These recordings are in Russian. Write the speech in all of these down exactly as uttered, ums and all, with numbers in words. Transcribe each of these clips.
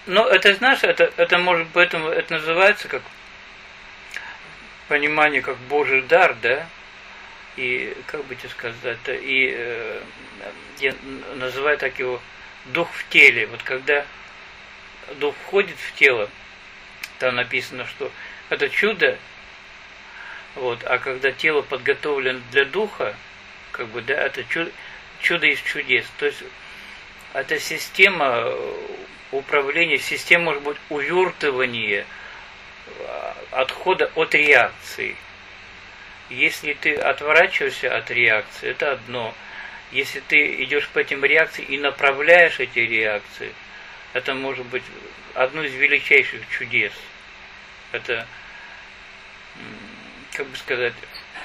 Ну, это, знаешь, это, это может поэтому это называется как понимание, как Божий дар, да? И, как бы тебе сказать, это, и э, я называю так его дух в теле. Вот когда дух входит в тело, там написано, что это чудо, вот, а когда тело подготовлено для духа, как бы, да, это чудо, чудо из чудес. То есть это система управления, система, может быть, увертывания, отхода от реакции. Если ты отворачиваешься от реакции, это одно. Если ты идешь по этим реакциям и направляешь эти реакции, это может быть одно из величайших чудес. Это, как бы сказать,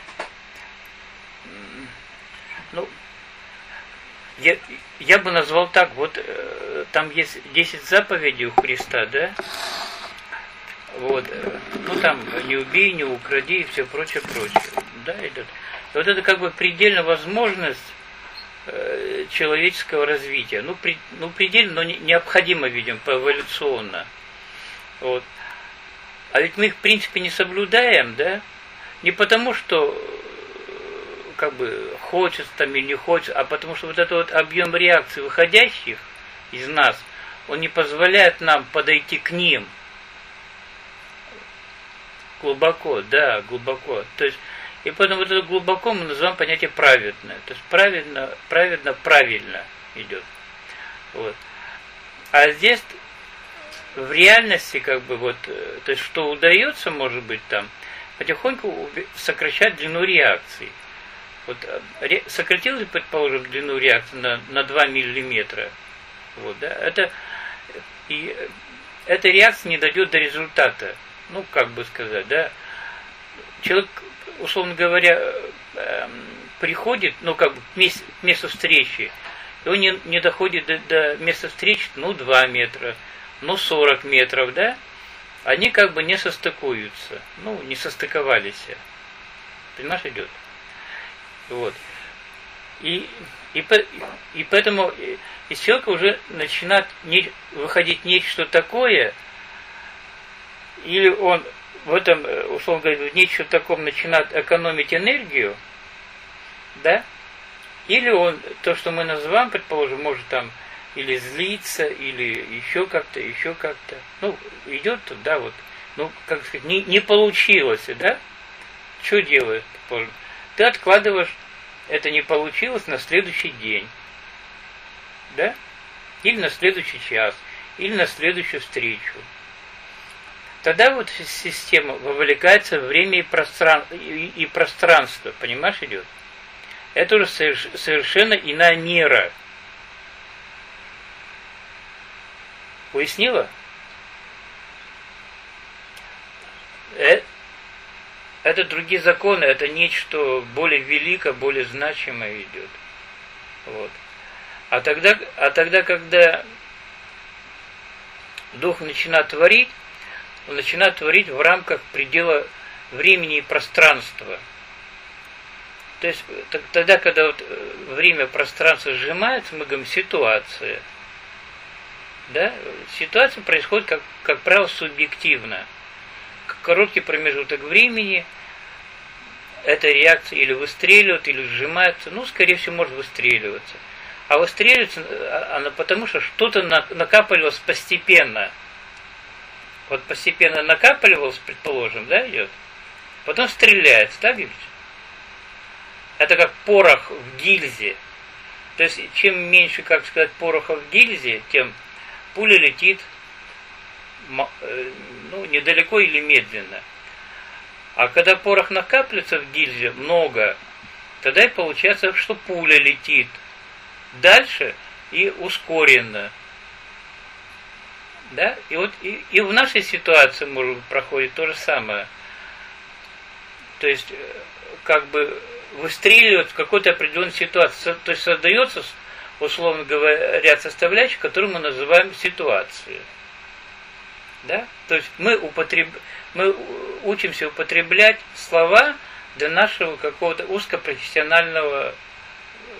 ну, я, я бы назвал так, вот там есть десять заповедей у Христа, да? Вот, ну там не убей, не укради и все прочее, прочее. Да, идет. И вот это как бы предельная возможность э, человеческого развития. Ну, при, ну предельно, но не, необходимо, видим, эволюционно. Вот. А ведь мы их в принципе не соблюдаем, да? Не потому, что как бы хочется там или не хочется, а потому что вот этот вот объем реакций, выходящих из нас, он не позволяет нам подойти к ним. Глубоко, да, глубоко. То есть, и поэтому вот это глубоко мы называем понятие праведное. То есть праведно, праведно, правильно идет. Вот. А здесь в реальности, как бы вот, то есть что удается, может быть, там, потихоньку сокращать длину реакции. Вот, ре, сократилось, предположим, длину реакции на, на два миллиметра. Вот, да, это, и эта реакция не дойдет до результата. Ну, как бы сказать, да, человек, условно говоря, приходит, ну, как бы к месту, к месту встречи, и он не, не доходит до, до места встречи, ну, два метра, ну, сорок метров, да, они как бы не состыкуются, ну, не состыковались. Понимаешь, идет. Вот. И, и, и поэтому из человека уже начинает не, выходить нечто такое, или он в этом, условно говоря, в нечто таком начинает экономить энергию, да, или он, то, что мы называем, предположим, может там или злиться, или еще как-то, еще как-то, ну, идет, да, вот, ну, как сказать, не, не получилось, да, что делаешь, предположим, ты откладываешь, это не получилось на следующий день, да, или на следующий час, или на следующую встречу. Тогда вот система вовлекается в время и, простран... и, и пространство, понимаешь, идет. Это уже соверш... совершенно иная мера. Уяснила? Э... Это другие законы, это нечто более великое, более значимое идет. Вот. А тогда, а тогда, когда Дух начинает творить, он начинает творить в рамках предела времени и пространства. То есть тогда, когда вот время и пространство сжимается, мы говорим ситуация. Да? Ситуация происходит, как, как правило, субъективно. Короткий промежуток времени, эта реакция или выстреливает, или сжимается, ну, скорее всего, может выстреливаться. А выстреливается она потому, что что-то накапливалось постепенно. Вот постепенно накапливалось, предположим, да, идет, потом стреляется, так ведь? Это как порох в гильзе. То есть, чем меньше, как сказать, пороха в гильзе, тем пуля летит, ну, недалеко или медленно. А когда порох накапливается в гильзе много, тогда и получается, что пуля летит дальше и ускоренно. Да? И вот и, и в нашей ситуации, может быть, проходит то же самое. То есть, как бы выстреливают в какой-то определенной ситуации. То есть создается, условно говоря, ряд составляющих, которые мы называем ситуацией. Да? То есть мы, употреб... мы учимся употреблять слова для нашего какого-то узкопрофессионального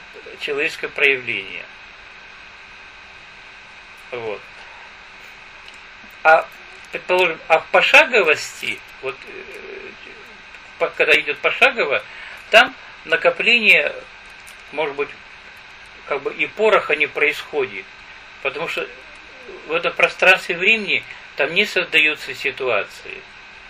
человеческого проявления. Вот. А, предположим, а в пошаговости, вот когда идет пошагово, там накопление, может быть, как бы и пороха не происходит. Потому что в этом пространстве времени там не создаются ситуации.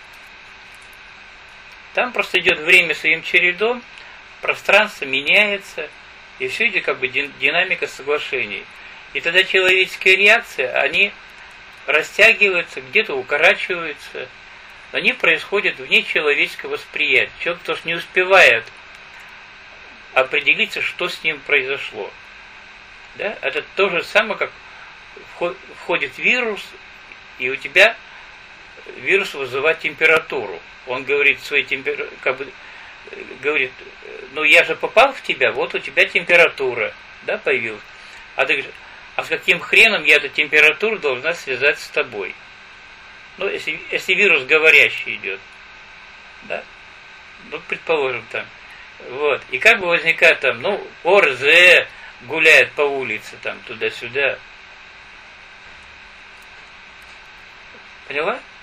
Там просто идет время своим чередом, пространство меняется, и все идет как бы динамика соглашений. И тогда человеческие реакции, они растягиваются, где-то укорачиваются, они происходят вне человеческого восприятия. Человек тоже не успевает определиться, что с ним произошло. Да? Это то же самое, как входит вирус, и у тебя вирус вызывает температуру. Он говорит своей температуре, как бы говорит, ну я же попал в тебя, вот у тебя температура, да, появилась. А ты говоришь, а с каким хреном я эту температуру должна связать с тобой? Ну, если, если вирус говорящий идет, да, ну, предположим, там, вот, и как бы возникает там, ну, ОРЗ гуляет по улице, там, туда-сюда. Поняла?